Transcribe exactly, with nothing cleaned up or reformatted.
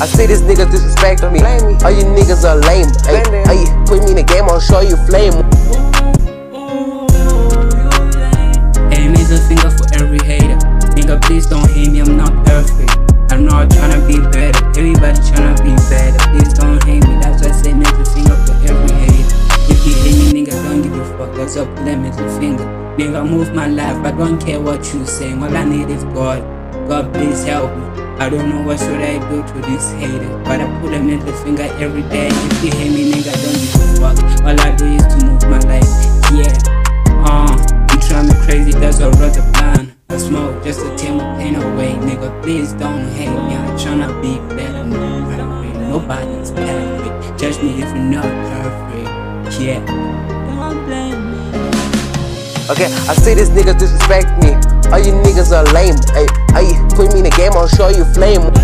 I see these niggas disrespecting me. All you niggas are lame. Ay, ay, put me in the game, I'll show you flame. Hey, middle finger for every hater. Nigga, please don't hate me, I'm not perfect. I'm not tryna be better. Everybody tryna be better. Please don't hate me. That's why I say middle finger for every hater. If you hate me, nigga, don't give a fuck. That's up to them, middle finger. Nigga, move my life. I don't care what you say. All I need is God. God, please help me. I don't know what should I do to this hater, but I put a middle finger every day. If you hate me, nigga, don't give a fuck. All I do is to move my life. Yeah. Uh, you try me crazy, that's a rather plan. I smoke just to take my pain away. Nigga, please don't hate me. I'm tryna be better. No, perfect. Nobody's perfect. Judge me if you're not perfect. Yeah. Don't blame me. Okay, I see these niggas disrespect me. All you niggas are lame. Ay, ay, put me in the game, I'll show you flame.